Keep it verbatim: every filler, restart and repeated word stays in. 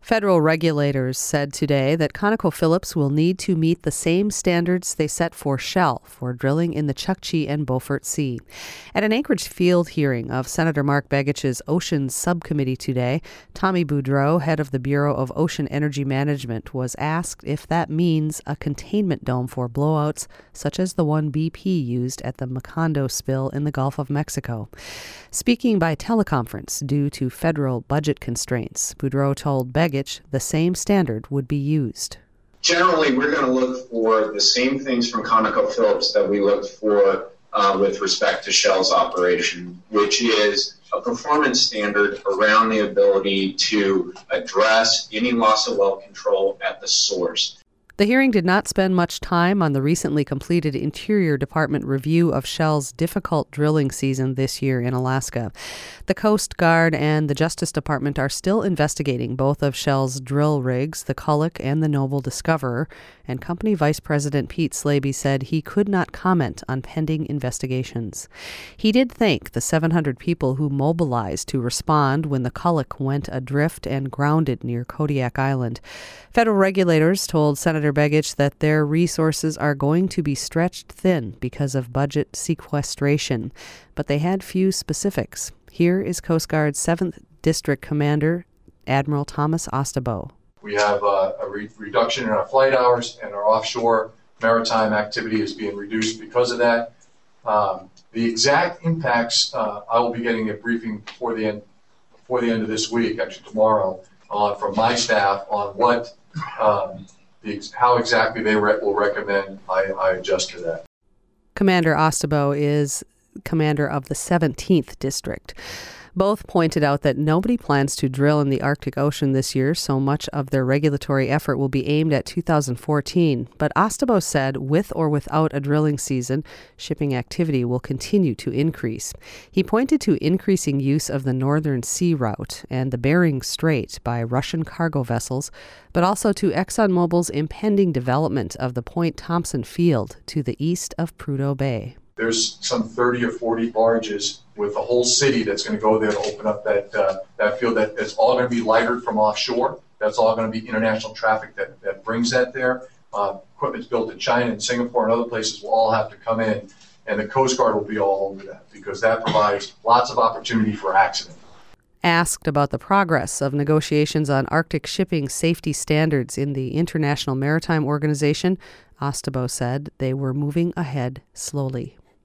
Federal regulators said today that ConocoPhillips will need to meet the same standards they set for Shell for drilling in the Chukchi and Beaufort Sea. At an Anchorage field hearing of Senator Mark Begich's Oceans Subcommittee today, Tommy Boudreau, head of the Bureau of Ocean Energy Management, was asked if that means a containment dome for blowouts such as the one B P used at the Macondo spill in the Gulf of Mexico. Speaking by teleconference due to federal budget constraints, Boudreau told Begich the same standard would be used. Generally, we're going to look for the same things from ConocoPhillips that we looked for uh, with respect to Shell's operation, which is a performance standard around the ability to address any loss of well control at the source. The hearing did not spend much time on the recently completed Interior Department review of Shell's difficult drilling season this year in Alaska. The Coast Guard and the Justice Department are still investigating both of Shell's drill rigs, the Kulloch and the Noble Discoverer, and Company Vice President Pete Slaby said he could not comment on pending investigations. He did thank the seven hundred people who mobilized to respond when the Kulloch went adrift and grounded near Kodiak Island. Federal regulators told Senator Begich that their resources are going to be stretched thin because of budget sequestration, but they had few specifics. Here is Coast Guard's seventh District Commander, Admiral Thomas Ostabo. We have uh, a re- reduction in our flight hours, and our offshore maritime activity is being reduced because of that. Um, the exact impacts, uh, I will be getting a briefing before the end, before the end of this week, actually tomorrow, uh, from my staff on what um, the, how exactly they re- will recommend I, I adjust to that. Commander Ostabo is commander of the seventeenth District. Both pointed out that nobody plans to drill in the Arctic Ocean this year, so much of their regulatory effort will be aimed at two thousand fourteen. But Ostabo said with or without a drilling season, shipping activity will continue to increase. He pointed to increasing use of the Northern Sea Route and the Bering Strait by Russian cargo vessels, but also to ExxonMobil's impending development of the Point Thompson field to the east of Prudhoe Bay. There's some thirty or forty barges with a whole city that's going to go there to open up that uh, that field. That it's all going to be lightered from offshore. That's all going to be international traffic that, that brings that there. Uh, equipment's built in China and Singapore and other places will all have to come in, and the Coast Guard will be all over that because that provides lots of opportunity for accident. Asked about the progress of negotiations on Arctic shipping safety standards in the International Maritime Organization, Ostabo said they were moving ahead slowly.